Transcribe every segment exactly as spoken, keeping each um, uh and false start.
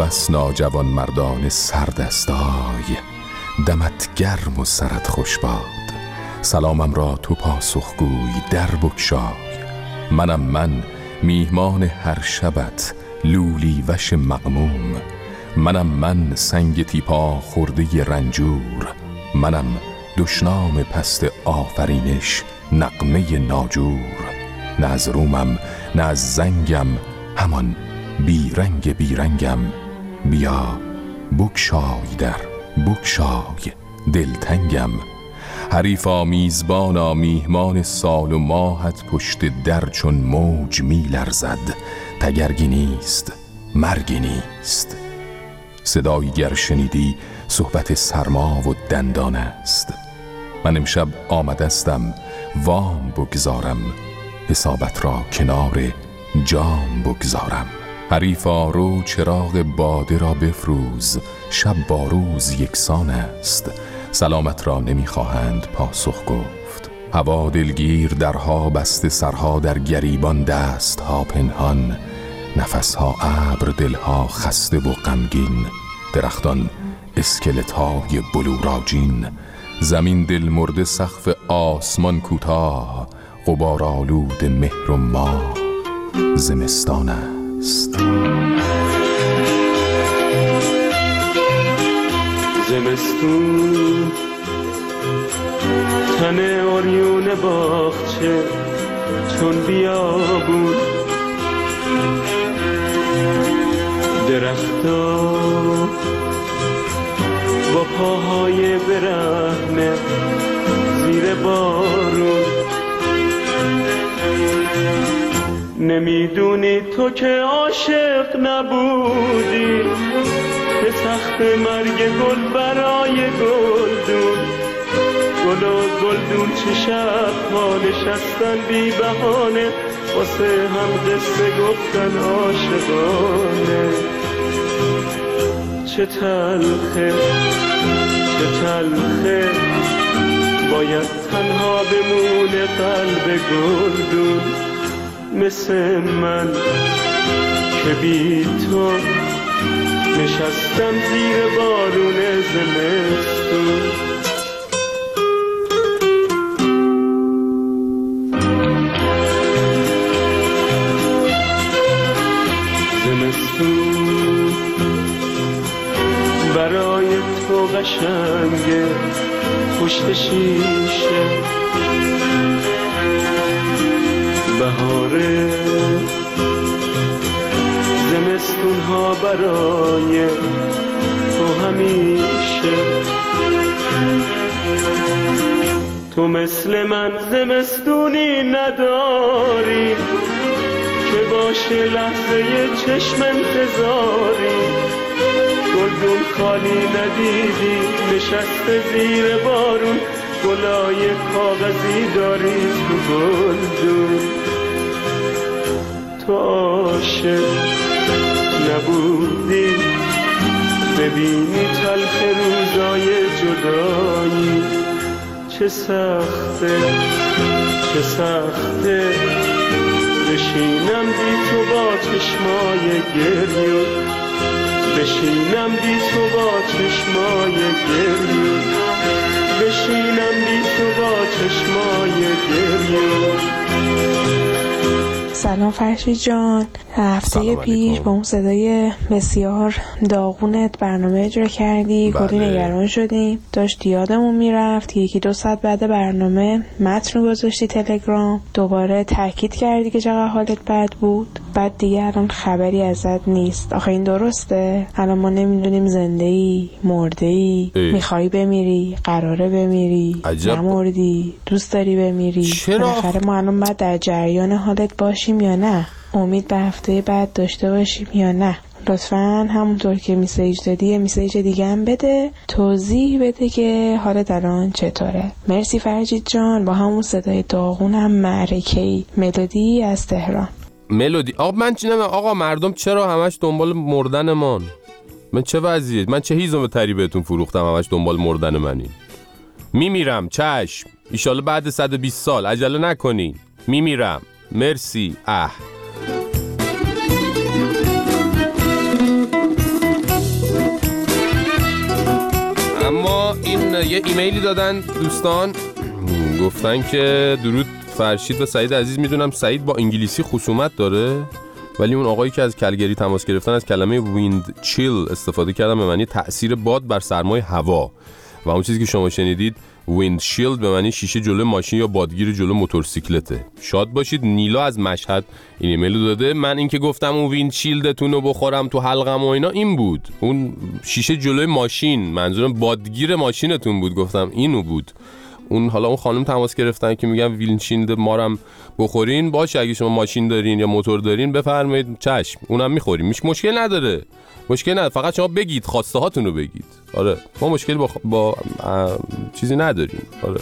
مسنا جوان مردان سردستای، دمت گرم و سرت خوش باد. سلامم را تو پاسخگوی در بگشای، منم من میهمان هر شبت لولی وش مغموم. منم من سنگ تیپا خورده رنجور، منم دشنام پست آفرینش نغمه ناجور. نه از رومم نه از زنگم همان بیرنگ بیرنگم، بیا بگشای در بگشای دلتنگم. حریفا میزبانا میهمان سال و ماهت پشت در چون موج می لرزد. تگرگی نیست مرگی نیست، صدایی گر شنیدی صحبت سرما و دندان است. من امشب آمدستم وام بگذارم، حسابت را کنار جام بگذارم. حریفا رو چراغ باده را بفروز، شب با روز یکسان است. سلامت را نمیخواهند پاسخ گفت، هوا دلگیر درها بسته، سرها در گریبان، دستها پنهان، نفسها ابر، دلها خسته و غمگین. درختان اسکلت‌های بلوراجین، زمین دل مرده، سقف آسمان کوتاه، غبارآلود مهر و ماه زمستان است. زمستون تن اوریون باغچه چون بیابون، درختا با پاهای برهنه زیر بارون. نمیدونی تو که عاشق نبودی، به تخت مرگ گل برای گلدون. گل و گلدون چه شب‌ها نشستن بی بهانه، واسه هم قصه گفتن عاشقانه. چه تلخه چه تلخه باید تنها بمونه قلب گلدون، مثل من که بی تو نشستم زیر بارون زمستون. زمستون برای تو قشنگه پشت شیشه، بهاره زمستون ها برای تو همیشه. تو مثل من زمستونی نداری که باشه لحظه چشم انتظاری. گلدون خالی ندیدی نشسته زیر بارون، گلای کاغذی داری تو گلدون. تو عاشق نبودی ببینی تلخ روزای جدایی. چه سخته چه سخته بشینم بی تو با چشمای گریون، بشینم بی تو با چشمای گریون، بشینم بی تو با چشمای گریون. سلام فرشید جان. هفته پیش با اون صدای بسیار داغونت برنامه اجرا کردی، کلی نگران شدیم، داشت یادمون میرفت. یکی دو ساعت بعد برنامه متن گذاشتی تلگرام، دوباره تاکید کردی که چقدر حالت بد بود، بعد دیگه الان خبری ازت نیست. آخه این درسته؟ الان ما نمیدونیم زنده ای مرده ای، میخوای بمیری، قراره بمیری، نمردی، دوست داری بمیری. بالاخره ما الان باید در جریان حالت باشیم یا نه؟ امید به هفته بعد داشته باشیم یا نه؟ لطفاً همونطور که میسیج دادی یه میسیج دیگه هم بده، توضیح بده که حالت الان چطوره. مرسی فرجید جان. با همون صدای داغونم معرکه‌ای ملودی از تهران. ملودی آقا من چی نمیم آقا، مردم چرا همش دنبال مردن من؟ من چه وضعیه؟ من چه هیزم تری بهتون فروختم همش دنبال مردن منی؟ میمیرم چشم، ایشالله بعد صد و بیست سال، عجله نکنین، میمیرم. مرسی. اه این یه ایمیلی دادن دوستان، گفتن که درود فرشید و سعید عزیز. میدونم سعید با انگلیسی خصومت داره، ولی اون آقایی که از کلگری تماس گرفتن از کلمه ویند چیل استفاده کردن به معنی تأثیر باد بر سرمای هوا، و اون چیزی که شما شنیدید ویند شیلد به معنی شیشه جلو ماشین یا بادگیر جلو موتورسیکلته. شاد باشید. نیلا از مشهد این ایمیلو داده. من این که گفتم اون ویند شیلدتون رو بخورم تو حلقم و اینا این بود، اون شیشه جلوی ماشین، منظورم بادگیر ماشینتون بود، گفتم اینو بود. اون حالا اون خانم تماس گرفتن که میگم ویلنشیلد مارم بخورین، باشه اگه شما ماشین دارین یا موتور دارین بفرمایید، چشم اونم میخوریم، میش مشکل نداره، مشکل نداره، فقط شما بگید، خواسته هاتون رو بگید. آره ما مشکل با, با چیزی نداریم. آره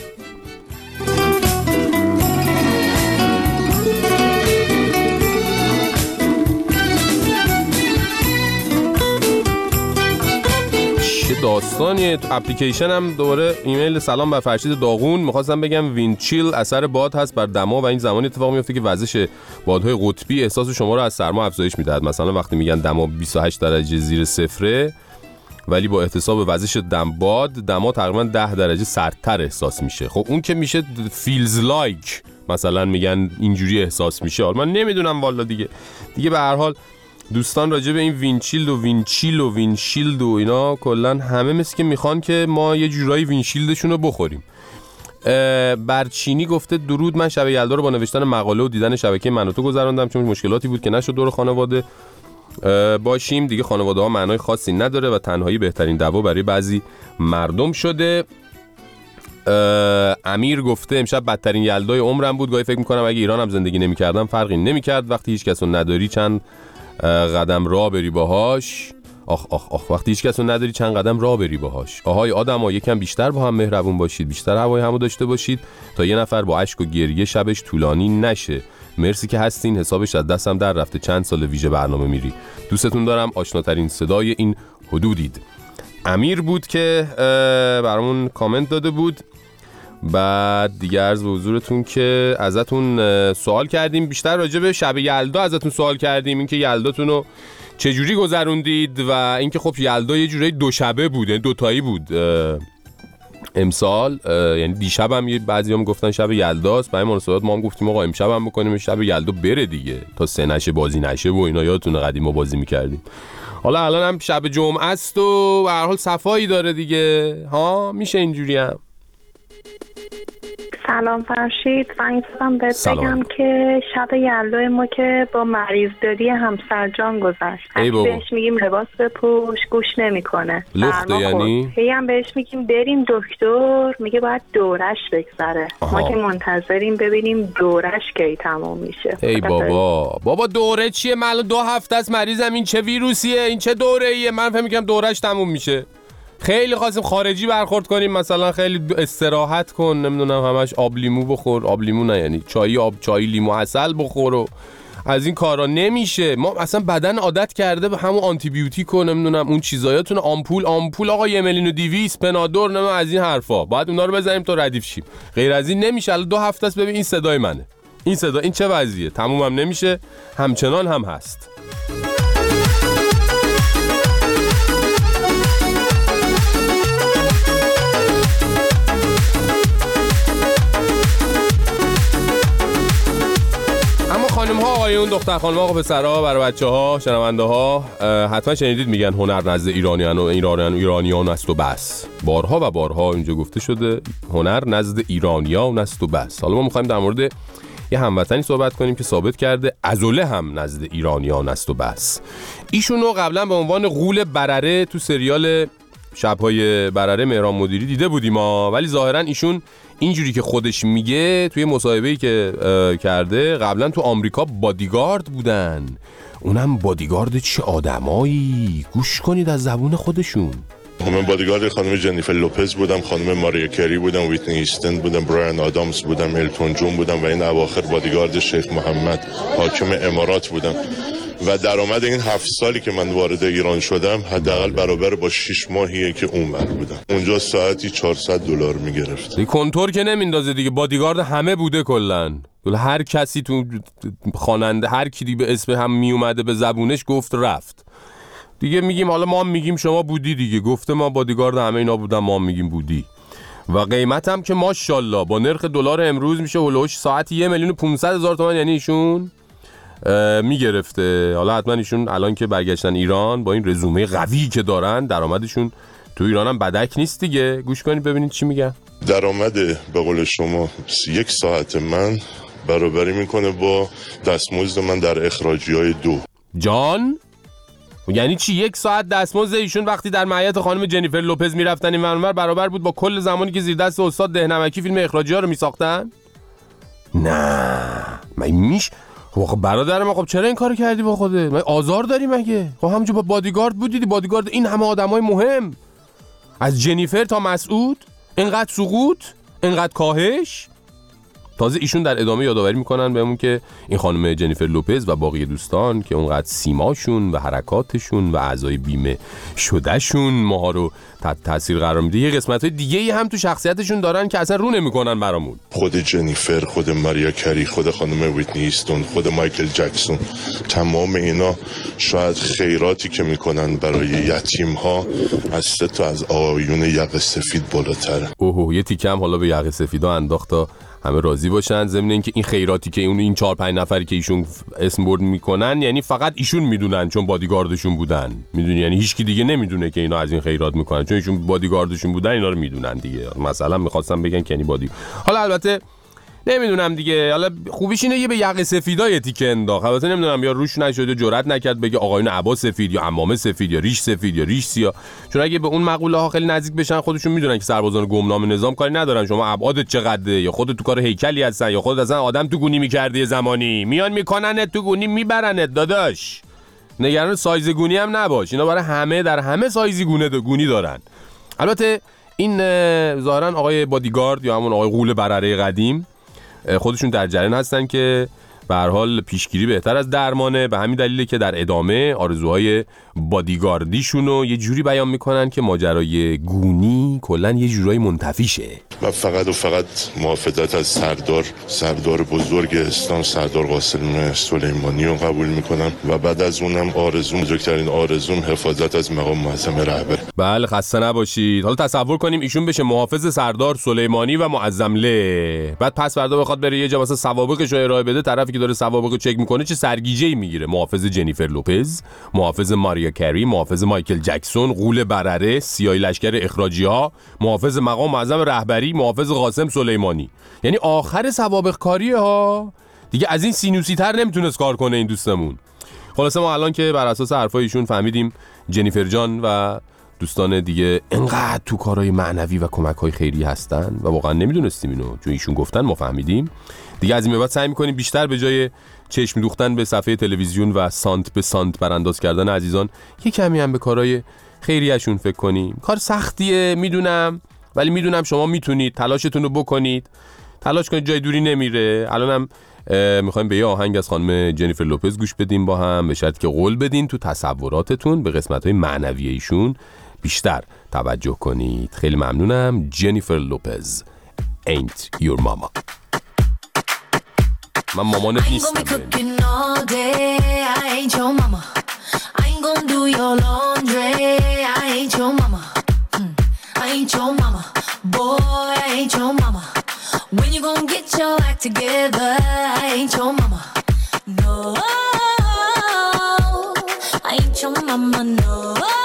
داستانی تو اپلیکیشن هم دوباره ایمیل سلام بر فرشید داغون. می‌خواستم بگم ویندچیل اثر باد هست بر دما و این زمان اتفاق میفته که وزش بادهای قطبی احساس شما رو از سرما افزایش میدهد. مثلا وقتی میگن دما بیست و هشت درجه زیر صفره، ولی با احتساب وزش دم باد دما تقریبا ده درجه سردتر احساس میشه. خب اون که میشه feels like، مثلا میگن اینجوری احساس میشه. حالا من نمیدونم والا دیگه دیگه به هر حال دوستان راجع به این وینچیلد و وینچیل و وینشیلد و اینا کلن همه مثل که میخوان که ما یه جورایی وینشیلدشون رو بخوریم. برچینی گفته درود، من شب یلدا رو با نوشتن مقاله و دیدن شبکه من و تو گذروندم، چون مشکلاتی بود که نشد دور خانواده باشیم. دیگه خانواده ها معنای خاصی نداره و تنهایی بهترین دوا برای بعضی مردم شده. امیر گفته امشب بدترین یلدای عمرم بود، گاهی فکر میکنم اگه ایرانم زندگی نمیکردم فرقی نمیکرد. وقتی هیچ کس رو نداری چند قدم راه بری باهاش. آخ آخ آخ وقتی هیچ کس رو نداری چند قدم راه بری باهاش. آهای آدما یکم بیشتر با هم مهربون باشید، بیشتر هوای همو داشته باشید تا یه نفر با اشک و گریه شبش طولانی نشه. مرسی که هستین، حسابش از دستم در رفته، چند سال ویژه برنامه میری. دوستتون دارم، آشناترین صدای این حدودید. امیر بود که برامون کامنت داده بود. بعد دیگه عرض به حضورتون که ازتون سوال کردیم، بیشتر راجع به شب یلدا ازتون سوال کردیم، اینکه یلداتون رو چجوری گذروندید و اینکه خب یلدا یه جوری دو شبه بود، یعنی دو تایی بود امسال، یعنی دیشب هم یه بعضیام گفتن شب یلداست، برای مناسبت ما هم گفتیم آقا امشب هم بکنیم شب یلدا بره دیگه، تا سه نشه بازی نشه و اینا. یادتونه قدیم ما بازی می‌کردیم. حالا الان هم شب جمعه است و به هر حال صفایی داره دیگه، ها میشه اینجوری هم. سلام فرشید، من بهت بگم که شب یلدای ما که با مریض داری همسر جان گذشت. بهش میگیم لباس بپوش، گوش نمیکنه. لخته یعنی؟ هی هم بهش میگیم بریم دکتر، میگه باید دورش بگذره. ما که منتظریم ببینیم دورش کی تموم میشه. ای بابا بابا دوره چیه؟ من دو هفته از مریضم، این چه ویروسیه؟ این چه دوره ایه؟ من فهم میکنم دورش تموم میشه. خیلی خواستیم خارجی برخورد کنیم، مثلا خیلی استراحت کن، نمیدونم همش آب لیمو بخور، آب لیمو نه یعنی چای آب چای لیمو عسل بخور و از این کارا نمیشه. ما اصلا بدن عادت کرده به همون آنتی بیوتیک و نمیدونم اون چیزایاتون، آمپول آمپول آقا یه میلیون و دویست پنادور نمیدونم از این حرفا، باید اونا رو بزنیم تا ردیف شیم. غیر از این نمیشه. الان دو هفته است ببین این صدای منه، این صدا، این چه وضعیه؟ تمومم نمیشه، همچنان هم هست. خانم ها آقایون، دختر خانم ها، پسرها، برای بچه ها، شنونده ها، حتما شنیدید میگن هنر نزد ایرانیان و ایرانیان ایرانیان است و بس. بارها و بارها اینجا گفته شده هنر نزد ایرانیان است و بس. حالا ما میخوایم در مورد یه هموطنی صحبت کنیم که ثابت کرده عضله هم نزد ایرانیان است و بس. ایشونو قبلا به عنوان غول برره تو سریال شب‌های برره مهران مدیری دیده بودیم ما، ولی ظاهرا ایشون اینجوری که خودش میگه توی مصاحبه‌ای که کرده قبلا تو آمریکا بادیگارد بودن. اونم بادیگارد چه آدمایی؟ گوش کنید از زبون خودشون. من بادیگارد خانم جنیفر لوپز بودم، خانم ماریا کری بودم، ویتنی هیستن بودم، برایان آدامز بودم، التون جون بودم و این اواخر بادیگارد شیخ محمد حاکم امارات بودم. و درآمد این هفت سالی که من وارد ایران شدم حداقل برابر با شش ماهیه که اونور بودم. اونجا ساعتی چهارصد دلار میگرفت. دی کنتور که نمیندازه دیگه، بادیگارد همه بوده کلا. هر کسی تو خواننده، هر کی به اسم هم میومده به زبونش گفت رفت. دیگه میگیم حالا ما هم میگیم شما بودی دیگه، گفته ما بادیگارد همه اینا بودن، ما هم میگیم بودی. و قیمت هم که ماشاءالله با نرخ دلار امروز میشه هولوش ساعتی یه میلیون و پونصد هزار تومان، یعنی ایشون میگرفته. حالا حتما ایشون الان که برگشتن ایران با این رزومه قوی که دارن، درآمدشون تو ایران هم بدک نیست دیگه. گوش کنید ببینید چی میگن. درآمد به قول شما یک ساعت من برابری میکنه با دستمزد من در اخراجی‌های دو. جان یعنی چی؟ یک ساعت دستمزد ایشون وقتی در معیت خانم جنیفر لوپز میرفتن این منور برابر بود با کل زمانی که زیر دست استاد دهنمکی فیلم اخراجی ها رو میساختن؟ نه من میش خب برادرم، خب چرا این کارو کردی با خوده؟ من آزار داری مگه؟ خب همونجا با بادیگارد بودی، بادیگارد این همه آدمای مهم، از جنیفر تا مسعود، اینقدر سقوط، اینقدر کاهش. تازه ایشون در ادامه یادآوری میکنن بهمون که این خانم جنیفر لوپز و باقی دوستان که اونقدر سیماشون و حرکاتشون و اعضای بیمه شدهشون ماها رو تحت تاثیر قرار میده، یه قسمت‌های دیگه‌ای هم تو شخصیتشون دارن که اصلا رو نمیکنن برامون. خود جنیفر، خود ماریا کری، خود خانم ویتنی هیستون، خود مایکل جکسون، تمام اینا شاید خیراتی که میکنن برای یتیم‌ها از سه تا از آیون یقه سفید بالاتره. اوه یه تیکه هم حالا به یقه سفیدا انداخت تا همه راضی باشن، ضمن اینکه این خیراتی که اون این چهار پنج نفری که ایشون اسم برد میکنن یعنی فقط ایشون میدونن چون بادیگاردشون بودن، میدونی، یعنی هیچکی دیگه نمیدونه که اینا از این خیرات میکنن چون ایشون بادیگاردشون بودن اینا رو میدونن دیگه. مثلا میخواستم بگن که یعنی بادی، حالا البته نمیدونم دیگه، حالا خوبیش اینه یه به یقه سفیدای تیکه انداخت. البته نمیدونم یا روش نشد جرئت نکرد بگه آقایون عبا سفید یا عمامه سفید یا ریش سفید یا ریش سیاه، چون اگه به اون مقوله ها خیلی نزدیک بشن خودشون میدونن که سربازان گمنام نظام کاری ندارن شما ابعادت چقدره یا خودت تو کار هیکلی هستن یا خودت اصلا آدم تو گونی میکردی زمانی، میان میکننت تو گونی میبرنت داداش. نگران سایز گونی هم نباش، اینا برای همه در همه سایزی گونه دو گونی دارن. البته این ظاهرا آقای بادیگارد یا همون آقای غول برره قدیم خودشون در جریان هستن که به هر حال پیشگیری بهتر از درمانه، به همین دلیله که در ادامه آرزوهای بادیگاردیشون رو یه جوری بیان میکنن که ماجرای گونی کلن یه جورایی منتفی شه. من فقط و فقط محافظت از سردار سردار بزرگ اسلام سردار قاسم سلیمانی رو قبول میکنم و بعد از اونم آرزوم، بزرگترین آرزوم حفاظت از مقام معظم رهبر. بله خسته نباشید. حالا تصور کنیم ایشون بشه محافظ سردار سلیمانی و معظمله، بعد پس فردا بخواد بره یه جا واسه سوابقش رو ارائه بده، طرفی که داره سوابق رو چک میکنه چه سرگیجه‌ای میگیره. محافظ جنیفر لوپز، محافظ ماریا کری، محافظ مایکل جکسون، غول برره، سیاهی لشکر اخراجی‌ها، محافظ مقام معظم رهبری، محافظ قاسم سلیمانی. یعنی آخر سوابق کاریه ها دیگه، از این سینوسی تر نمیتونست کار کنه این دوستمون. خلاصه ما الان که بر اساس حرفای ایشون فهمیدیم جنیفر جان و دوستان دیگه انقدر تو کارهای معنوی و کمک‌های خیری هستن و واقعا نمیدونستیم اینو، چون ایشون گفتن ما فهمیدیم. دیگه از این به بعد سعی می‌کنیم بیشتر به جای چشم دوختن به صفحه تلویزیون و سانت به سانت برانداز کردن عزیزان یه کمی هم به کارهای خیریه‌شون فکر کنیم. کار سختیه میدونم، ولی میدونم شما میتونید، تلاشتون رو بکنید، تلاش کنید، جای دوری نمیره. الانم میخوایم به یه آهنگ از خانم جنیفر لوپز گوش بدیم با هم، به شرطی که قول بدین تو تصوراتتون به قسمت‌های معنوی ایشون بیشتر توجه کنید. خیلی ممنونم. جنیفر لوپز Ain't Your Mama. من مامانت نیستم. I ain't your mama, boy, I ain't your mama. When you gon' get your act together, I ain't your mama. No, I ain't your mama, no.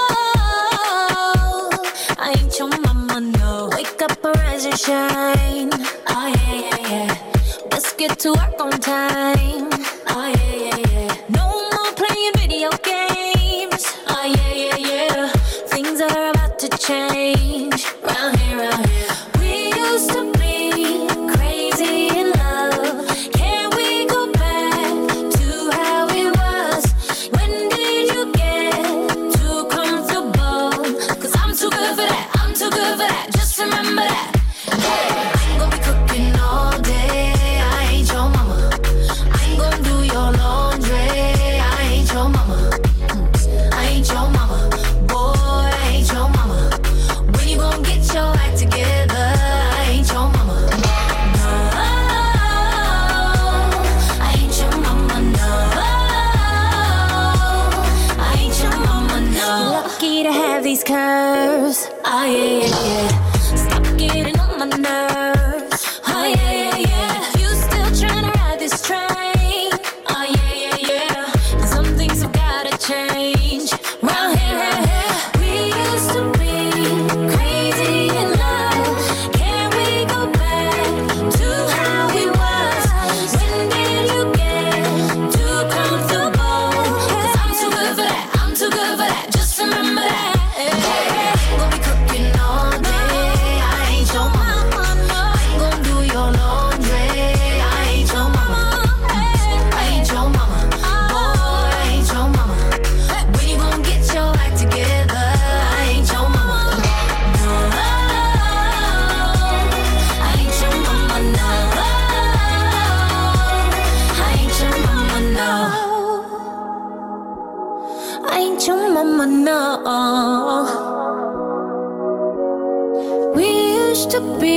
I ain't your mama, no. Wake up, arise and shine. Oh yeah, yeah, yeah. Let's get to work on time. Oh yeah, yeah, yeah. No more playing video games. Oh yeah, yeah, yeah. Things are about to change. Round here, round here. We used to be crazy in love. Can we go back to how it was? When did you get too comfortable? Cause I'm too good for that, I'm too good for that. Just remember that. Hey, I ain't gonna be cooking all day. I ain't your mama. I ain't gonna do curves. Oh yeah, yeah, yeah. Stop getting on my nerves. Oh yeah, yeah, yeah. You still trying to ride this train. Oh yeah, yeah, yeah. And some things have gotta change. Round here, round here. We used to be crazy in love. Can we go back to how we was? When did you get too comfortable? 'Cause I'm too good for that. I'm too good for that. Just remember that. Yeah. We'll be cooking all day. I ain't your mama. I ain't gon' do your laundry. I ain't your mama. I ain't your mama. Boy, I ain't your mama. When you gon' get your act together? I ain't your mama. No, I ain't your mama. No, I ain't your mama. No, I ain't your mama. No. We used to be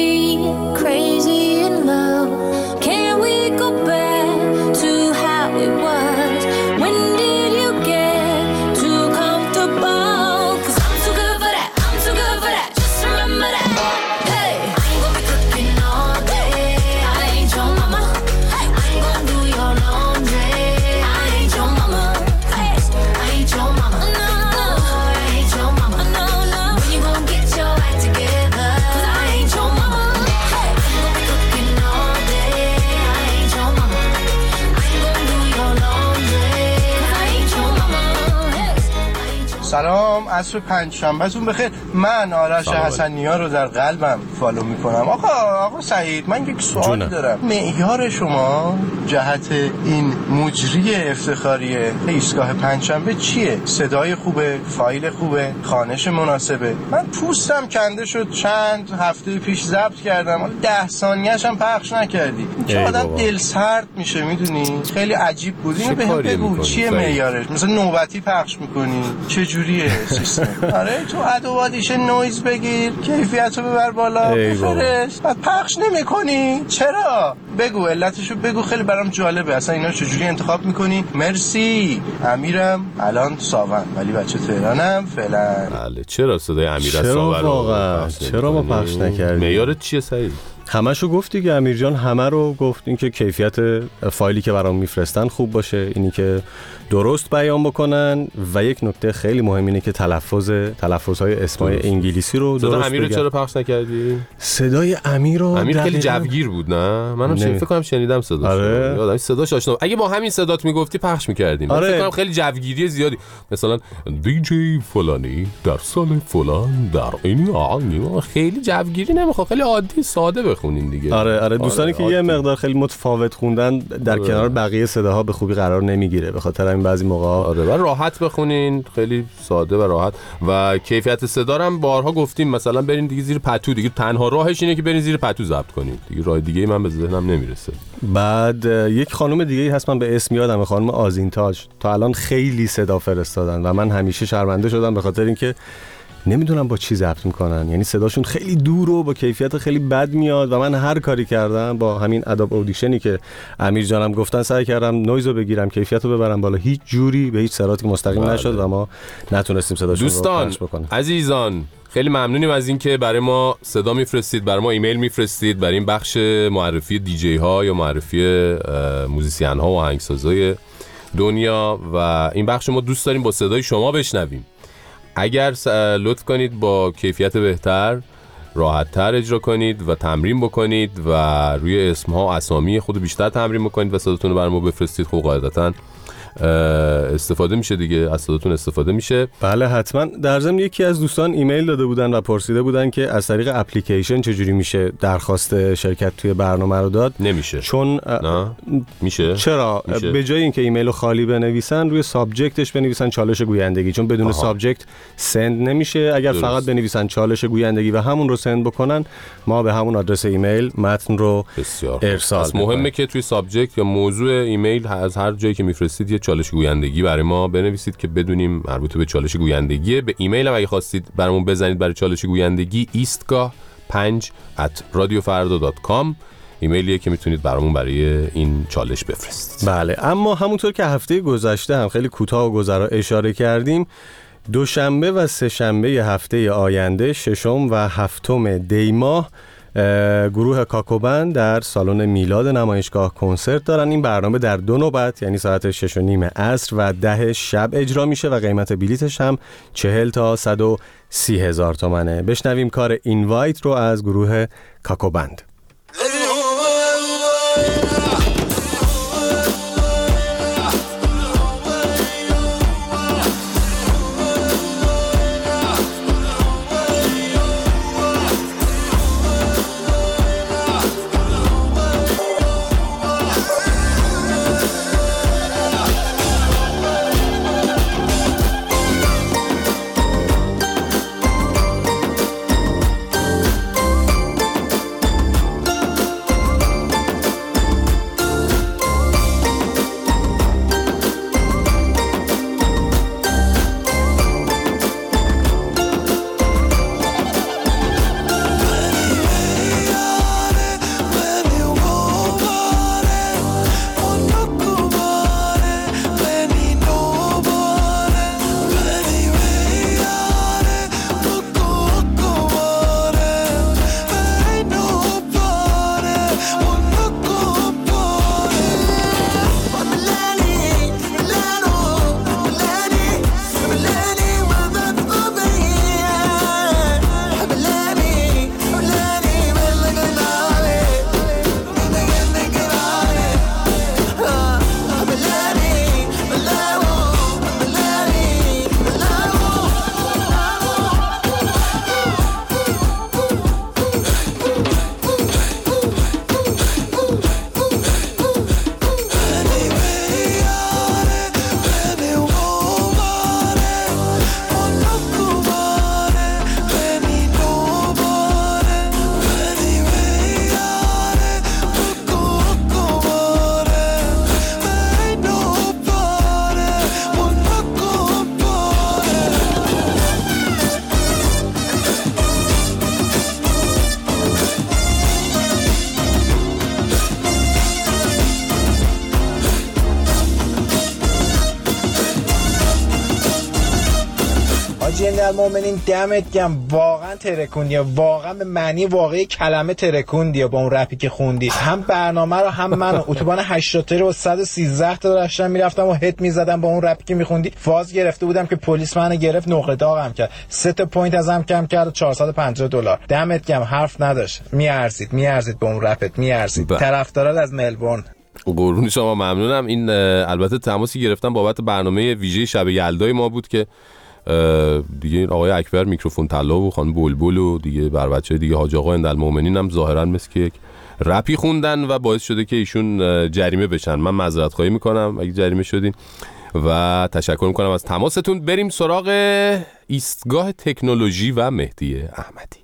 crazy in love. Can we go back to how it was? When did you get too comfortable? 'Cause I'm too good for that. I'm too good for that. Just remember that. Hey, I ain't gonna be cooking all day. I ain't your mama. I ain't gonna do your laundry. I ain't your mama. Hey, I ain't your mama. No, no, I ain't your mama. No, no. When you gon' get your act together? 'Cause I ain't your mama. Hey, I ain't gonna be cooking all day. I ain't your mama. I ain't gonna do your laundry. 'Cause I ain't your mama. Hey, I ain't your سلام، عصر پنجشنبهتون بخیر. من آرش حسنی‌ها رو در قلبم فالو میکنم. آقا آقا سعید، من یک سوالی دارم. معیار شما جهت این مجری افتخاری ایستگاه پنجشنبه چیه؟ صدای خوبه، فایل خوبه، خوانش مناسبه؟ من پوستم کنده شد، چند هفته پیش ضبط کردم، حالا ده ثانیه‌اش هم پخش نکردی. چه آدم دل سرد میشه، میدونی؟ خیلی عجیب بود. اینو بهم بگو چیه معیارش؟ مثلا نوبتی پخش میکنی؟ چه جوریه سیستم؟ آره تو ادواتیش نویز بگیر، کیفیتو ببر بالا، بفرست. بعد پخش نمیکنی؟ چرا؟ بگو علتشو بگو، خیلی برام جالبه اصلا اینا چجوری انتخاب میکنی. مرسی. امیرم الان ساون، ولی بچه تهرانم فعلا. بله چرا صدای امیر چرا ساون رو واقعا چرا ما پخش نکردیم؟ معیارت چیه سعید؟ همشو گفتی که امیر جان، همه رو گفت. این که کیفیت فایلی که برام میفرستن خوب باشه، اینی که درست بیان بکنن، و یک نکته خیلی مهم اینه که تلفظ تلفظهای اسمای انگلیسی رو درست بگن. صدای امیر رو چرا پخش نکردی؟ صدای امیر رو امیر خیلی جوگیر بود. نه منم شنیدم، فکر کنم شنیدم صداش. آره. یادم صداش آشنا. اگه با همین صدات میگفتی پخش میکردیم. آره. فکر کنم خیلی جوگیری زیادی، مثلا دیجی فلانی در سال فلان در این آن، خیلی جوگیری نمیخواد، خیلی عادی ساده بخونین دیگه. آره آره دوستانی آره که عادی. یه مقدار خیلی متفاوت خوندن در آره. کنار بقیه صداها به خوبی قرار نمیگیره، به خاطر همین بعضی موقع آره و راحت بخونین، خیلی ساده و راحت. و کیفیت صدا رو هم بارها گفتیم، مثلا برین دیگه زیر پتو، دیگه تنها راهش اینه که برین زیر پتو ضبط کنین، دیگه راه دیگه من به ذهنم نمیرسه. بعد یک خانم دیگه هست من به اسم یادم، خانم آزینتاج، تا الان خیلی صدا فرستادن و من همیشه شرمنده شدم به خاطر اینکه نمیدونم با چی ضبط میکنن، یعنی صداشون خیلی دور و با کیفیت خیلی بد میاد و من هر کاری کردم با همین اداب اودیشنی که امیر جانم گفتن سعی کردم نویزو بگیرم، کیفیتو ببرم بالا، هیچ جوری به هیچ صراطی مستقیم بله. نشد و ما نتونستیم صداشون دوستان رو پخش بکنیم. عزیزان خیلی ممنونیم از اینکه برای ما صدا میفرستید، برای ما ایمیل میفرستید، برای این بخش معرفی دیجی ها یا معرفی موزیسین ها و آهنگسازای دنیا، و این بخش ما دوست داریم با صدای شما بشنویم. اگر لطف کنید با کیفیت بهتر، راحت‌تر اجرا کنید و تمرین بکنید و روی اسمها و اسامی خود بیشتر تمرین بکنید و صداتون رو برای ما بفرستید، خب قاعدتاً استفاده میشه دیگه، از صداتون استفاده میشه. بله حتما. در ضمن یکی از دوستان ایمیل داده بودن و پرسیده بودن که از طریق اپلیکیشن چجوری میشه درخواست شرکت توی برنامه رو داد. نمیشه. چون نه میشه. چرا؟ میشه. به جای اینکه ایمیل رو خالی بنویسن روی سابجکتش بنویسن چالش گویندگی، چون بدون آها. سابجکت سند نمیشه. اگر درست. فقط بنویسن چالش گویندگی و همون رو سند بکنن، ما به همون آدرس ایمیل متن رو بسیار ارسال می‌کنیم. مهمه که توی سابجکت یا موضوع ایمیل از هر جایی که میفرستید چالش گویندگی برای ما بنویسید که بدونیم مربوط به چالش گویندگیه. به ایمیل هم اگه خواستید برامون بزنید برای چالش گویندگی ایستگاه پنج ات رادیو فردا دات کام ایمیلیه که میتونید برامون برای این چالش بفرستید. بله، اما همونطور که هفته گذشته هم خیلی کوتاه و گذرا اشاره کردیم، دوشنبه و سه شنبه هفته آینده ششم و هفتم دی ماه گروه کاکوبند در سالن میلاد نمایشگاه کنسرت دارن. این برنامه در دو نوبت یعنی ساعت شش و نیم عصر و ده شب اجرا میشه و قیمت بلیتش هم چهل تا صد و سی هزار تومنه. بشنویم کار اینوایت رو از گروه کاکوبند. المؤمنین دمت گرم، واقعا ترکوندی، واقعا به معنی واقعی کلمه ترکوندی با اون رپی که خوندی. هم برنامه رو هم من اتوبان هشتاد تا و صد و سیزده تا داشتم میرفتم و هت میزدم با اون رپی که میخوندی. فاز گرفته بودم که پلیس منو گرفت، نقره داغم کرد، سه تا پوینت ازم کم کرد، چهارصد و پنجاه دلار. دمت گرم، حرف نداشت، میارزید میارزید به اون رپت، میارزید. طرفدارات از ملبورن. قربون شما، ممنونم. این البته تماسی گرفتم بابت برنامه ویژه شب یلدای ما بود که دیگه آقای اکبر میکروفون طلا و خانم بلبل و دیگه بر بچه‌های دیگه حاج آقا هندالمؤمنین هم ظاهرا مثل که یک رپی خوندن و باعث شده که ایشون جریمه بشن. من معذرت خواهی میکنم اگه جریمه شدین و تشکر میکنم از تماستون. بریم سراغ ایستگاه تکنولوژی و مهدی احمدی.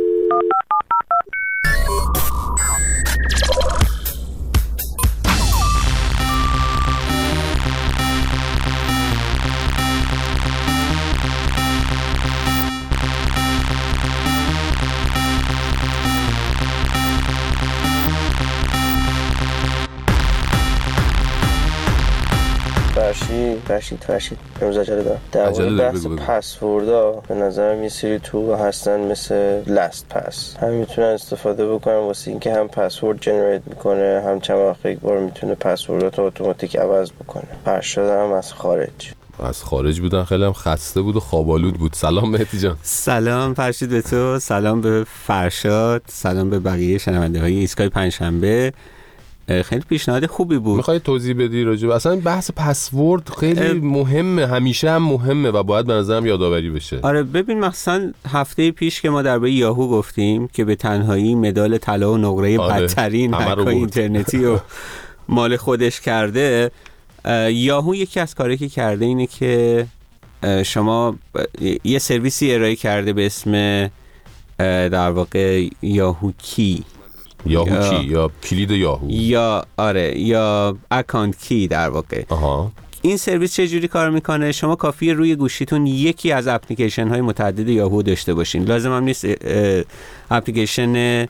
فرشید فرشید فرشید امروز عجله دارم. در مورد بحث پسوردها به نظرم یه سری تو هستن مثل لاست پس، هم میتونن استفاده بکنن واسه اینکه هم پسورد جنریت میکنه، هم چند وقت یک بار میتونه پسوردات اتوماتیک عوض بکنه. فرشاد هم از خارج از خارج بودن، خیلی هم خسته بود و خوابالود بود. سلام مهدی جان. سلام فرشید به تو، سلام به فرشاد، سلام به بقیه شنونده های ایستگاه پنجشنبه. خیلی پیشنهاد خوبی بود. میخوای توضیح بدی راجع به اصلا بحث پسورد؟ خیلی مهمه، همیشه هم مهمه و باید به نظرم یادآوری بشه. آره ببین، مثلا هفته پیش که ما درباره یاهو گفتیم که به تنهایی مدال طلا و نقره آره. بدترین هک‌های اینترنتی رو مال خودش کرده. یاهو یکی از کارهایی که کرده اینه که شما یه سرویسی ارائه کرده به اسم در واقع یاهو کی یاهو یا... کی یا کلید یاهو یا آره یا اکانت کی در واقع. آها. این سرویس چه جوری کار میکنه؟ شما کافیه روی گوشیتون یکی از اپلیکیشن های متعدد یاهو داشته باشین. لازم هم نیست اپلیکیشن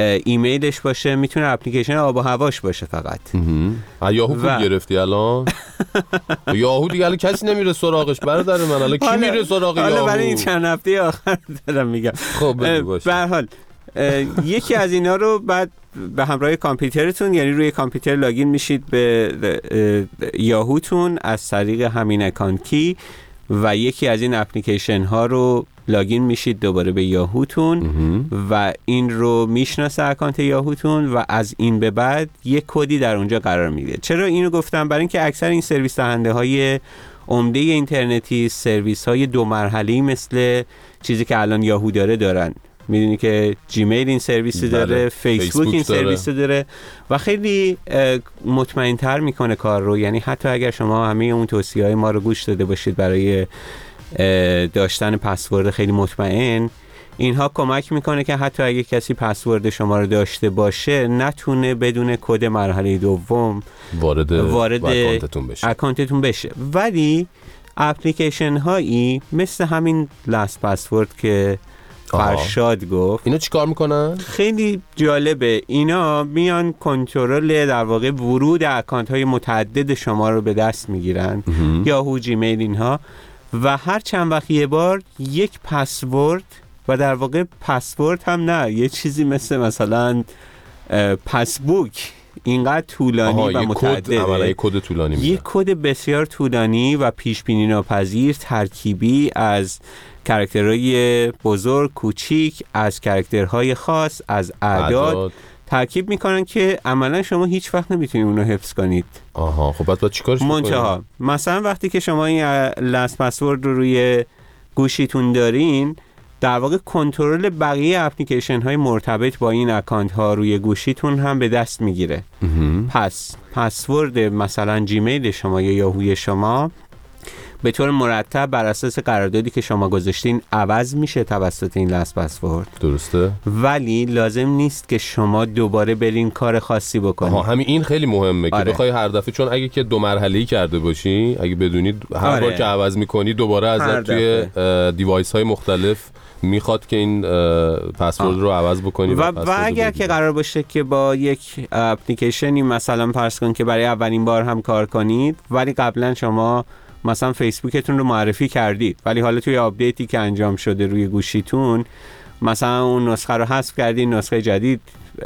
ایمیلش باشه، میتونه اپلیکیشن آب و هواش باشه فقط. یاهو پول گرفتی الان؟ یاهو دیگه الان کسی نمیره سراغش برادر من. الان کی میره سراغ یاهو؟ حالا برای این چند هفته آخر دارم میگم. خب به هر حال یکی از اینا رو بعد به همراه کامپیوترتون، یعنی روی کامپیوتر لاگین میشید به یاهوتون از طریق همین اکانت کی و یکی از این اپلیکیشن ها رو لاگین میشید دوباره به یاهوتون و این رو میشناسه اکانت یاهوتون و از این به بعد یک کدی در اونجا قرار میگیره. چرا اینو گفتم؟ برای اینکه اکثر این سرویس دهنده های عمده اینترنتی سرویس های دو مرحله‌ای مثل چیزی که الان یاهو داره دارن. میدونی که جیمیل این سرویس داره، بله. فیسبوک, فیسبوک این داره. سرویس داره و خیلی مطمئن‌تر میکنه کار رو. یعنی حتی اگر شما همه اون توصیه‌های ما رو گوش داده باشید برای داشتن پسورد خیلی مطمئن، اینها کمک میکنه که حتی اگه کسی پسورد شما رو داشته باشه نتونه بدون کد مرحله دوم وارد وارد اکانتتون بشه. اکانتتون بشه. ولی اپلیکیشن هایی مثل همین لاست پسورد که فرشاد گفت، اینا چی کار میکنن؟ خیلی جالبه. اینا میان کنترل در واقع ورود اکانت های متعدد شما رو به دست میگیرن، یاهو، جیمیل، اینها، و هر چند وقت یه بار یک پسورد و در واقع پسورد هم نه، یه چیزی مثل مثلا پسبوک اینقدر طولانی و متعدده، یک کد طولانی، یک کد بسیار طولانی و پیش بینی ناپذیر، ترکیبی از کاراکترهای بزرگ، کوچیک، از کاراکترهای خاص، از اعداد ترکیب میکنن که عملا شما هیچ وقت نمیتونید اون رو حفظ کنید. آها، خب بعد چیکارش میکنید؟ منتها مثلا وقتی که شما این لاست پسورد رو روی گوشیتون دارین، در واقع کنترل بقیه اپلیکیشن های مرتبط با این اکانت ها روی گوشیتون هم به دست میگیره. پس پسورد مثلا جیمیل شما یا یاهوی شما به طور مرتب بر اساس قراردادی که شما گذاشتین عوض میشه توسط این لاست پسورد. درسته. ولی لازم نیست که شما دوباره برین کار خاصی بکنید. آها، همین این خیلی مهمه. آره. که بخوای هر دفعه، چون اگه که دو مرحله‌ای کرده باشی، اگه بدونید هر آره. بار که عوض میکنی دوباره ازت توی دیوایس های مختلف میخواد که این پسورد رو عوض بکنی و, و, و اگر که قرار باشه که با یک اپلیکیشنی مثلا فرض کن که برای اولین بار هم کار کنید، ولی قبلا شما مثلا فیسبوکتون رو معرفی کردید، ولی حالا توی آپدیتی که انجام شده روی گوشیتون مثلا اون نسخه رو حذف کردین، نسخه جدید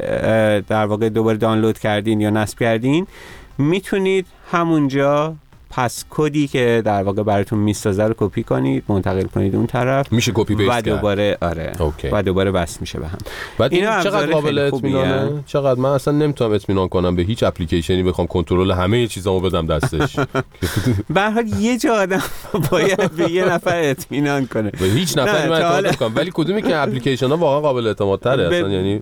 در واقع دوباره دانلود کردین یا نصب کردین، میتونید همونجا پس کدی که در واقع براتون میسازه رو کپی کنید، منتقل کنید اون طرف، میشه کپی پیست کرد و دوباره آره اوکی. و دوباره بس میشه به هم. بعد این چقدر قابل اطمینانه؟ چقدر من اصلا نمیتونم اطمینان کنم به هیچ اپلیکیشنی بخوام کنترل همه چیزامو بدم دستش. به هر حال یه جا آدم باید به یه نفر اطمینان کنه. به هیچ نفری من اعتماد نمیکنم، ولی کدومی که اپلیکیشن ها واقعا قابل اعتماد تره اصلا، یعنی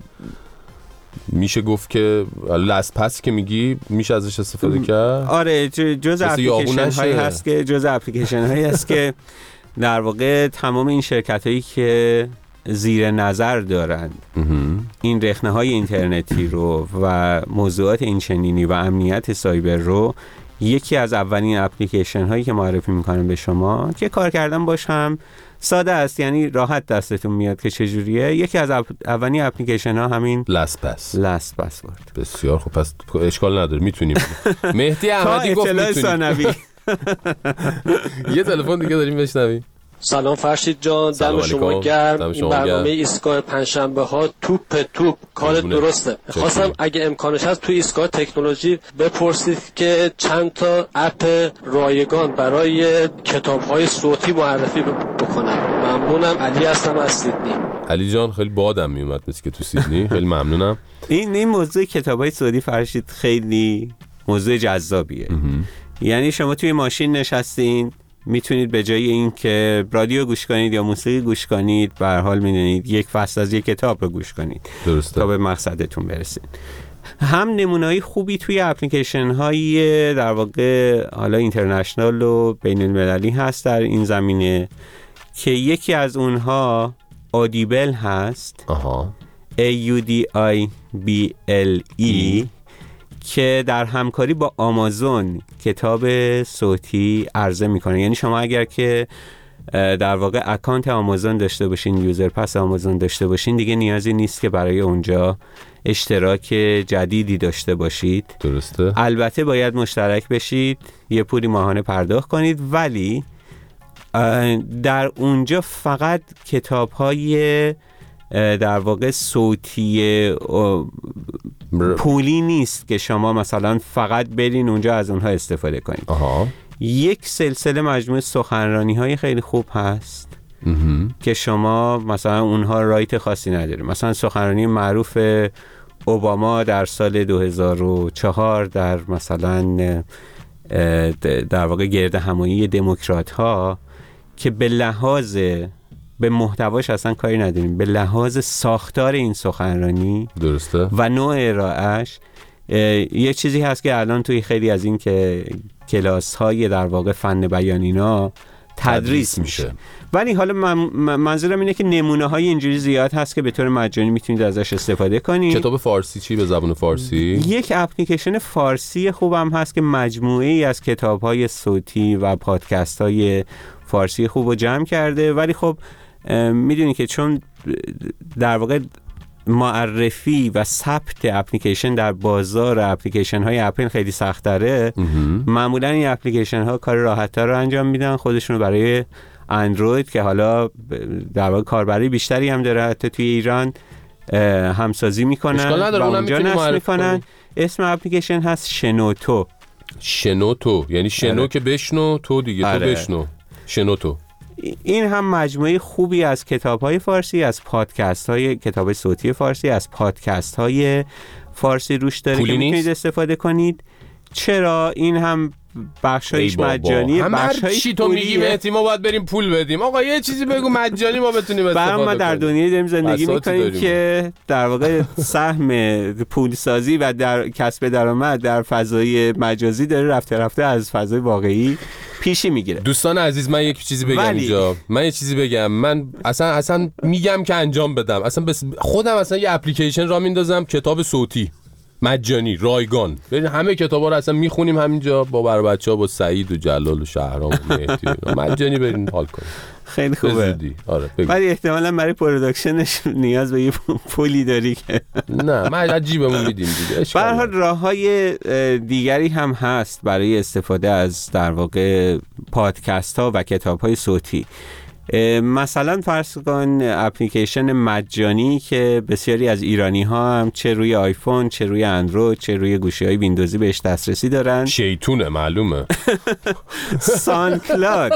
میشه گفت که لاست پس که میگی میشه ازش استفاده کرد. آره، جز اپلیکیشن هایی هست که جز اپلیکیشن هایی هست که در واقع تمام این شرکت هایی که زیر نظر دارند این رخنه های اینترنتی رو و موضوعات این چنینی و امنیت سایبر رو، یکی از اولین اپلیکیشن هایی که معرفی میکنم به شما که کار کردن باش هم ساده است، یعنی راحت دستتون میاد که چجوریه. یکی از اولین اپلیکیشن ها همین لاست پس لاست پسورد. بسیار خوب، پس اشکال نداره، میتونیم. مهدی احمدی گفت میتونیم. یه تلفن دیگه داریم بشنویم. سلام فرشید جان، دم شما گرم. این برنامه ایستگاه پنجشنبه ها توپ توپ کار درسته. خواستم اگه امکانش هست توی ایستگاه تکنولوژی بپرسید که چند تا اپ رایگان برای کتاب‌های صوتی معرفی بکنم. ممنونم. علی هستم از سیدنی. علی جان خیلی بادم میومد مثل که تو سیدنی. خیلی ممنونم. این این موضوع کتاب‌های صوتی فرشید خیلی موضوع جذابیه. یعنی شما توی ماشین نشستین، میتونید به جای این که رادیو گوش کنید یا موسیقی گوش کنید، به هر حال میدونید یک فصل از یک کتاب رو گوش کنید. درسته. تا به مقصدتون برسید. هم نمونه‌های خوبی توی اپلیکیشن های در واقع حالا اینترنشنال و بین المللی هست در این زمینه که یکی از اونها آدیبل هست. آها. A U D I B L E که در همکاری با آمازون کتاب صوتی عرضه میکنه. یعنی شما اگر که در واقع اکانت آمازون داشته باشین، یوزر پس آمازون داشته باشین، دیگه نیازی نیست که برای اونجا اشتراک جدیدی داشته باشید. درسته. البته باید مشترک بشید، یه پولی ماهانه پرداخت کنید، ولی در اونجا فقط کتاب‌های در واقع صوتی پولی نیست که شما مثلا فقط برین اونجا از اونها استفاده کنید. آها. یک سلسله مجموعه سخنرانی‌های خیلی خوب هست که شما مثلا اونها رایت خاصی نداره. مثلا سخنرانی معروف اوباما در سال دو هزار و چهار در مثلا در واقع گرد همایی دموکرات ها که به لحاظ به محتواش اصلا کاری نداریم، به لحاظ ساختار این سخنرانی درسته و نوع ارائهش یه چیزی هست که الان توی خیلی از این که کلاس های در واقع فن بیان اینا تدریس میشه. ولی حالا من منظورم اینه که نمونه های اینجوری زیاد هست که به طور مجانی میتونید ازش استفاده کنید. کتاب فارسی چی به زبان فارسی؟ یک اپلیکیشن فارسی خوبم هست که مجموعه ای از کتاب های صوتی و پادکست های فارسی خوب رو جمع کرده. ولی خب میدونی که چون در واقع معرفی و ثبت اپلیکیشن در بازار اپلیکیشن های اپل خیلی سخت داره، معمولا این اپلیکیشن ها کار راحت تر رو انجام میدن، خودشون برای اندروید که حالا در واقع کاربری بیشتری هم داره حتی توی ایران همسازی میکنن و اونجا نصب میکنن. اسم اپلیکیشن هست شنوتو. شنوتو یعنی شنو آره. که بشنو، تو دیگه آره. تو بشنو. شنوتو. این هم مجموعه خوبی از کتاب‌های فارسی، از پادکست‌های کتاب صوتی فارسی، از پادکست‌های فارسی روش داره که میتونید استفاده کنید. چرا؟ این هم بخشایش مجانیه، بخشایش چی تو میگی مهدی ما باید بریم پول بدیم؟ آقا یه چیزی بگو مجانی ما بتونیم استفاده کنیم. ما در دنیایی داریم زندگی میکنیم که در واقع سهم پول سازی و در کسب درآمد در فضای مجازی داره رفته رفته از فضای واقعی پیشی میگیره. دوستان عزیز من یک چیزی بگم ولی... اینجا من یه چیزی بگم من اصلا اصلا میگم که انجام بدم، اصلا بس خودم اصلا یه اپلیکیشن را میندازم کتاب صوتی مجانی رایگان، ببین همه کتابا رو اصلا میخونیم همینجا با بر بچه‌ها، با سعید و جلال و شهرام و مهدی مجانی برین حال کنیم. خیلی خوبه. آره ولی احتمالاً برای پروداکشنش نیاز به یه پولی داری که نه ما عجیبمون میدیم دیگه. به هر حال راه‌های دیگری هم هست برای استفاده از در واقع پادکست‌ها و کتاب‌های صوتی. مثلا فرض کن اپلیکیشن مجانی که بسیاری از ایرانی ها هم چه روی آیفون چه روی اندروید چه روی گوشی های ویندوزی بهش دسترسی دارن. شیطونه معلومه. سانکلاد.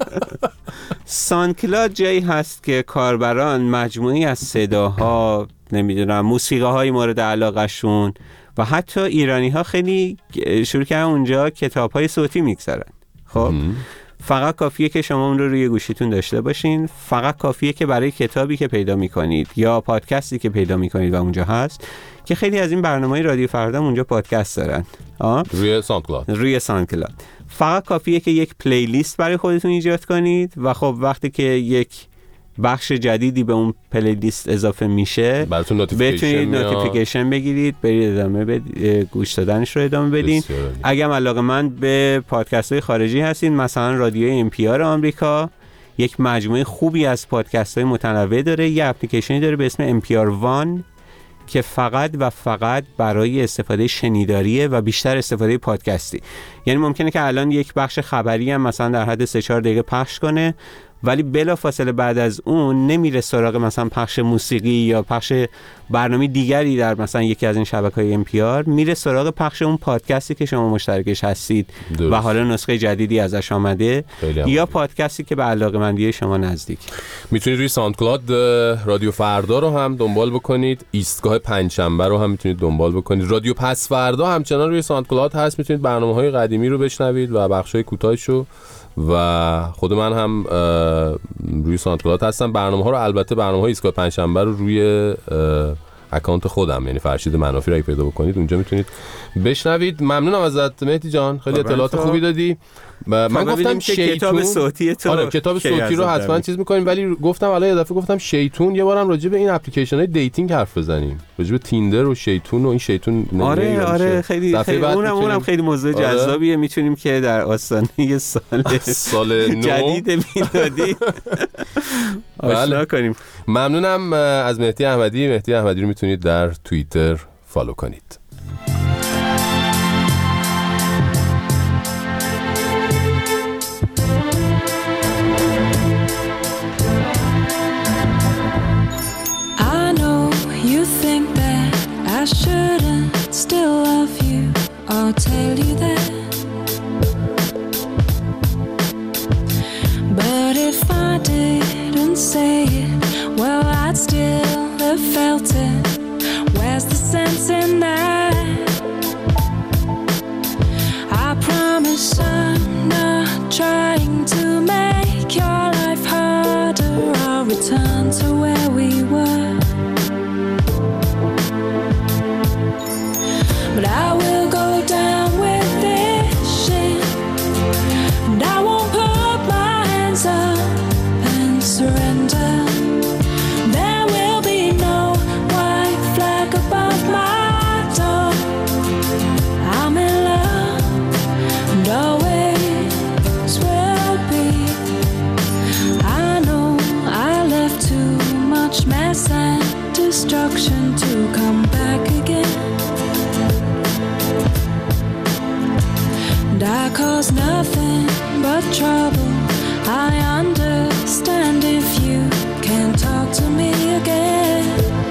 سانکلاد جایی هست که کاربران مجموعی از صداها، نمیدونم موسیقی های مورد علاقه شون و حتی ایرانی ها خیلی شروع کردن اونجا کتاب های صوتی میگذارن. خب فقط کافیه که شما اون رو روی گوشیتون داشته باشین، فقط کافیه که برای کتابی که پیدا میکنید یا پادکستی که پیدا میکنید و اونجا هست که خیلی از این برنامه‌های رادیو فردا اونجا پادکست دارن آه؟ روی ساندکلاد روی ساندکلاد فقط کافیه که یک پلیلیست برای خودتون ایجاد کنید و خب وقتی که یک بخش جدیدی به اون پلیلیست اضافه میشه بتونید نوتیفیکیشن بگیرید، برید ادامه بدید، گوش دادنش رو ادامه بدین. اگه علاقه‌مند به پادکست‌های خارجی هستین، مثلا رادیو ام پی آر آمریکا یک مجموعه خوبی از پادکست‌های متنوع داره، یه اپلیکیشنی داره به اسم ام پی آر وان که فقط و فقط برای استفاده شنیداریه و بیشتر استفاده پادکستی. یعنی ممکنه که الان یک بخش خبری هم مثلا در حد سه چهار دقیقه پخش کنه، ولی بلا فاصله بعد از اون نمیره سراغ مثلا پخش موسیقی یا پخش برنامه دیگری در مثلا یکی از این شبکه‌های ام پی آر، میره سراغ پخش اون پادکستی که شما مشترکش هستید درست. و حالا نسخه جدیدی ازش آمده یا پادکستی که به علاقه‌مندی شما نزدیک. میتونید روی ساندکلاد رادیو فردا رو هم دنبال بکنید، ایستگاه پنجشنبه رو هم میتونید دنبال بکنید، رادیو پس فردا همچنان روی ساندکلاد هست، میتونید برنامه‌های قدیمی رو بشنوید و بخش‌های کوتاهشو و خود من هم روی ساندکلاد هستم. برنامه ها رو البته برنامه های ایستگاه پنجشنبه رو روی اکانت خودم یعنی فرشید منافی رو پیدا بکنید اونجا میتونید بشنوید. ممنونم ازت مهدی جان، خیلی اطلاعات خوبی دادی. من گفتم شیطون کتاب صوتی تو آره کتاب صوتی رو حتما چیز می‌کنیم، ولی گفتم الان یه دفعه گفتم شیطون، یه بارم راجع به این اپلیکیشن‌های دیتینگ حرف بزنیم، راجع به تیندر و شیطون و این شیطون. آره آره خیلی خیلی اونم اونم خیلی موضوع جذابیه. آره. میتونیم که در آستانه سال سال جدید میلادی آشنا کنیم. ممنونم از مهدی احمدی. مهدی احمدی رو میتونید در توییتر فالو کنید. I shouldn't still love you, I'll tell you that. But if I didn't say it, well I'd still have felt it. Where's the sense in that? I promise I'm not trying to make your life harder. I'll return to where we were. But I will go down with this shit, and I won't put my hands up and surrender. There will be no white flag above my door. I'm in love and always will be. I know I left too much mess and destruction to come back again. And I cause nothing but trouble. I understand if you can't talk to me again.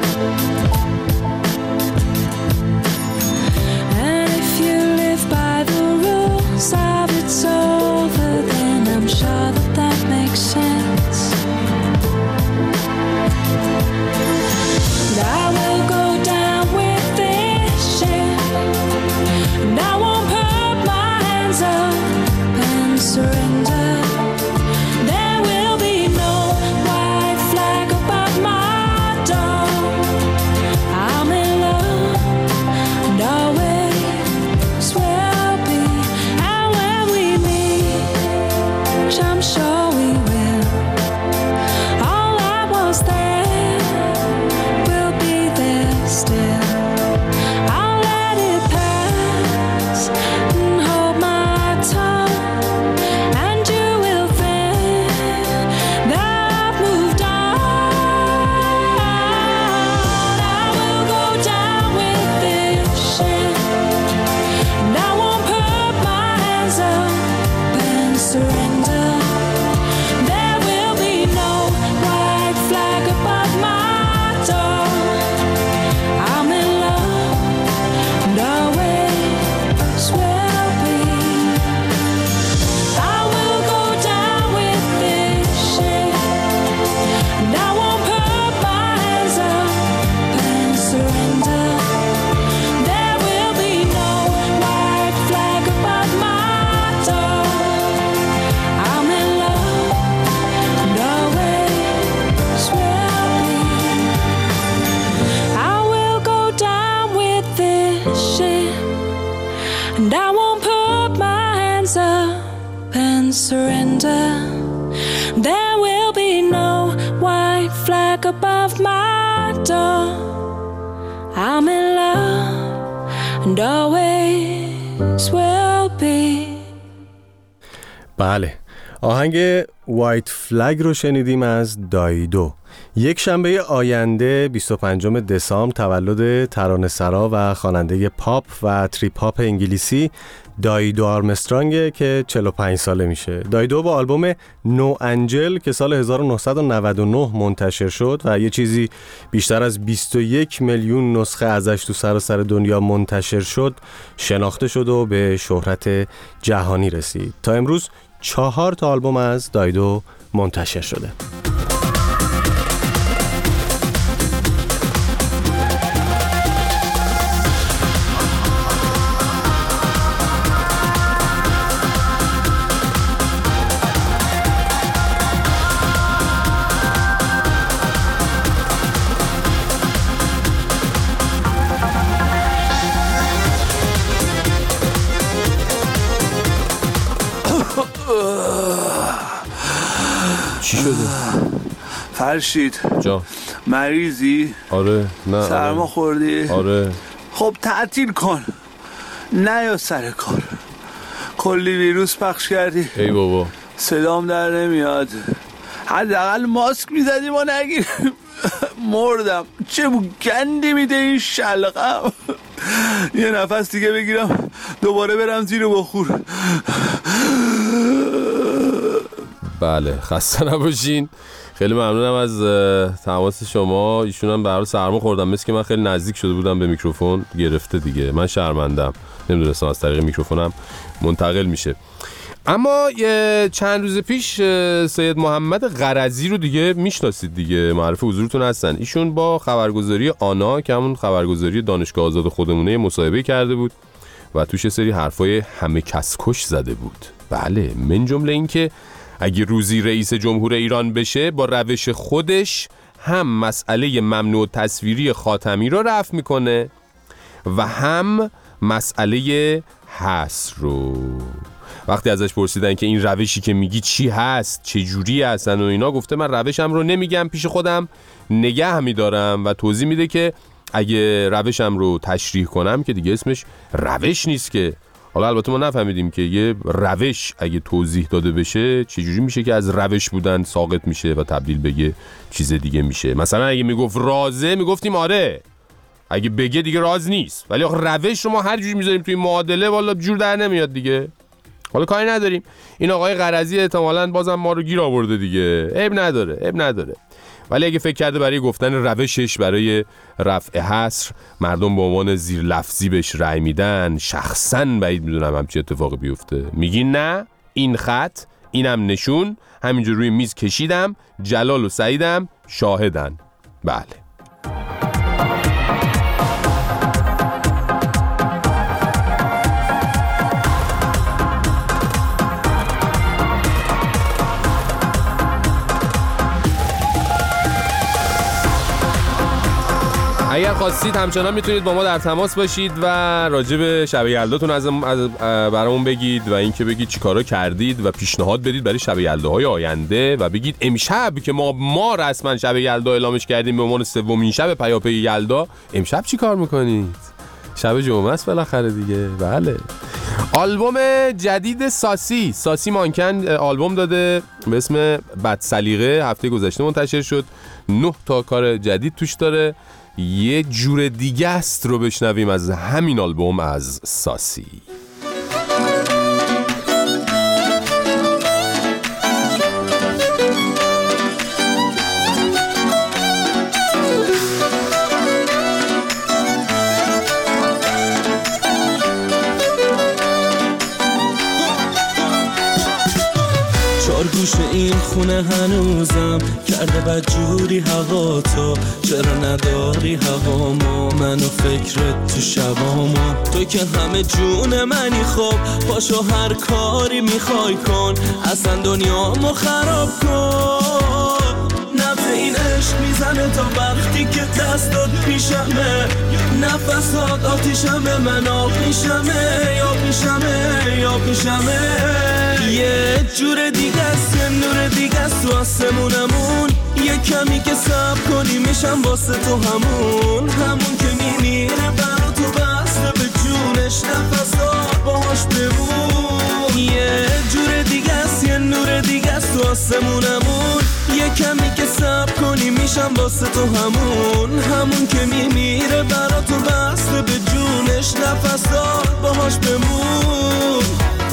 And if you live by the rules of it's over, then I'm sure that that makes sense. And I will go down with this shit, and I won't put my hands up and surrender. There will be no white flag above my door. I'm in love and always will be. And when we meet, which I'm sure we will, all that was there will be there still. I'll let it pass and hold my tongue, and you will think that I've moved on. I will go down with this shit, and I won't put my hands up and surrender. There will be no white flag above my door. I'm in love and always will be. I will go down with this shit, and I won't put my hands up and surrender. There will be no white flag above my door. I'm in love and always will be. I will go down with this shit, and I won't put my hands up and surrender. There will be no white flag above my door. I'm in love and always will be. بله، آهنگ وایت فلگ رو شنیدیم از دایدو. یک شنبه آینده بیست و پنجم دسامبر تولد ترانه‌سرا و خواننده پاپ و تریپ هاپ انگلیسی دایدو آرمسترانگ که چهل و پنج ساله میشه. دایدو با آلبوم نو انجل که سال هزار و نهصد و نود و نه منتشر شد و یه چیزی بیشتر از بیست و یک میلیون نسخه ازش تو سراسر دنیا منتشر شد، شناخته شد و به شهرت جهانی رسید. تا امروز چهار تا آلبوم از دایدو منتشر شده. چی شده؟ فرشید جا مریضی؟ آره. نه سرما آره. خوردی؟ آره. خب تعطیل کن، نه یا سر کار، کلی ویروس پخش کردی. ای بابا صدام در نمیاد، حداقل ماسک میزدیم و نگیریم. مردم، چه گندی میده این شلقم. یه نفس دیگه بگیرم دوباره برم زیر بخور. بله خسته نباشین. خیلی ممنونم از تماس شما. ایشون هم به هر حال سرما خوردم، مثل که من خیلی نزدیک شده بودم به میکروفون، گرفته دیگه. من شرمندم، نمیدونستم از طریق میکروفونم منتقل میشه. اما چند روز پیش سید محمد غرضی رو دیگه میشناسید دیگه، معرف حضورتون هستن. ایشون با خبرگزاری آنا که همون خبرگزاری دانشگاه آزاد خودمونه مصاحبه کرده بود و توش سری حرفای همه کس کش زده بود. بله، من جمله این که اگه روزی رئیس جمهور ایران بشه با روش خودش هم مسئله ممنوع تصویری خاتمی رو رفع میکنه و هم مسئله حصر رو. وقتی ازش پرسیدن که این روشی که میگی چی هست، چه جوری هستن و اینا، گفته من روشم رو نمیگم، پیش خودم نگه میدارم و توضیح میده که اگه روشم رو تشریح کنم که دیگه اسمش روش نیست که. حالا البته ما نفهمیدیم که یه روش اگه توضیح داده بشه چجوری میشه که از روش بودن ساقط میشه و تبدیل به یه چیز دیگه میشه. مثلا اگه میگفت رازه میگفتیم آره، اگه بگه دیگه راز نیست. ولی آخه روش رو ما هر جوری میذاریم توی معادله والا جور در نمیاد دیگه. حالا کاری نداریم، این آقای غرضی احتمالاً بازم ما رو گیر آورده دیگه، عیب نداره عیب نداره. ولی اگه فکر کرده برای گفتن روشش برای رفع حصر مردم به عنوان زیر لفظی بهش رأی میدن، شخصاً بعید میدونم همچین اتفاقی بیفته. میگی نه، این خط، اینم نشون، همینجور روی میز کشیدم، جلال و سعیدم شاهدن. بله. اگر خواستید همچنان میتونید با ما در تماس باشید و راجع به شب یلداتون از برامون بگید و اینکه بگید چیکارا کردید و پیشنهاد بدید برای شب یلداهای آینده و بگید امشب که ما ما رسما شب یلدا اعلامش کردیم به عنوان سومین شب پیاپی یلدا، امشب چیکار میکنید؟ شب جمعه است بالاخره دیگه. بله. آلبوم جدید ساسی ساسی مانکن آلبوم داده به اسم بد سلیقه، هفته گذشته منتشر شد. نه تا کار جدید توش داره. یه جور دیگه است رو بشنویم از همین آلبوم از ساسی. گوش این خونه هنوزم کرده بد جوری هوا، تو چرا نداری هوامو، منو فکرت تو شبامو، تو که همه جون منی، خب پاشو هر کاری میخوای کن، اصلا دنیامو خراب کن. نبه این عشق میزنه تا وقتی که دستات پیشمه، نفسات آتیشمه، من آب میشمه یا پیشمه یا پیشمه. یه جور دیگه است، یه نور دیگه است تو آسمونمون، یه کمی که صبر کنی میشم واسه تو همون، همون که میمیره برا تو بسته به جونش، نفسات باهاش بمون. یه جور دیگه است، یه نور دیگه است تو آسمونمون، یه کمی که صبر کنی میشم واسه تو همون، همون که میمیره برا تو بسته به جونش، نفسات باهاش بمون.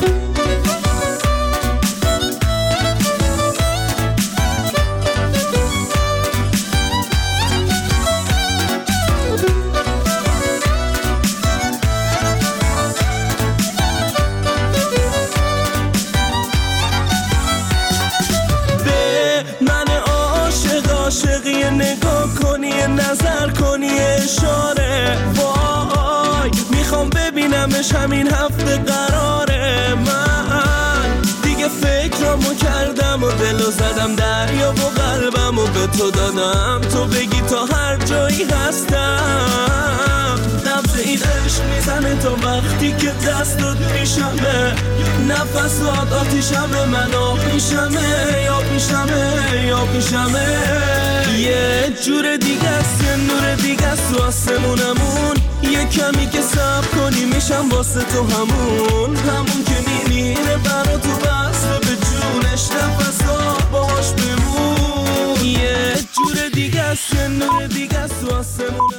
عاشقی نگاه کنی، نظر کنی، اشاره، وای میخوام ببینمش همین هفته قراره. من دیگه فکرامو کردم و دلو زدم دریا و قلبمو به تو دادم، تو بگی تا هر جایی هستم. نبض این عشق میزنه تا وقتی که دستات میشمه نفسات آتیشمه من آب میشمه یا میشمه یا میشمه یه جور دیگه است یه نور دیگه است تو آسمونمون یه کمی که صبر کنی میشم واسه تو همون همون که میمیره برا تو بسته به جونش نفسا باهاش بمون یه جور دیگه است یه نور دیگه است تو آسمون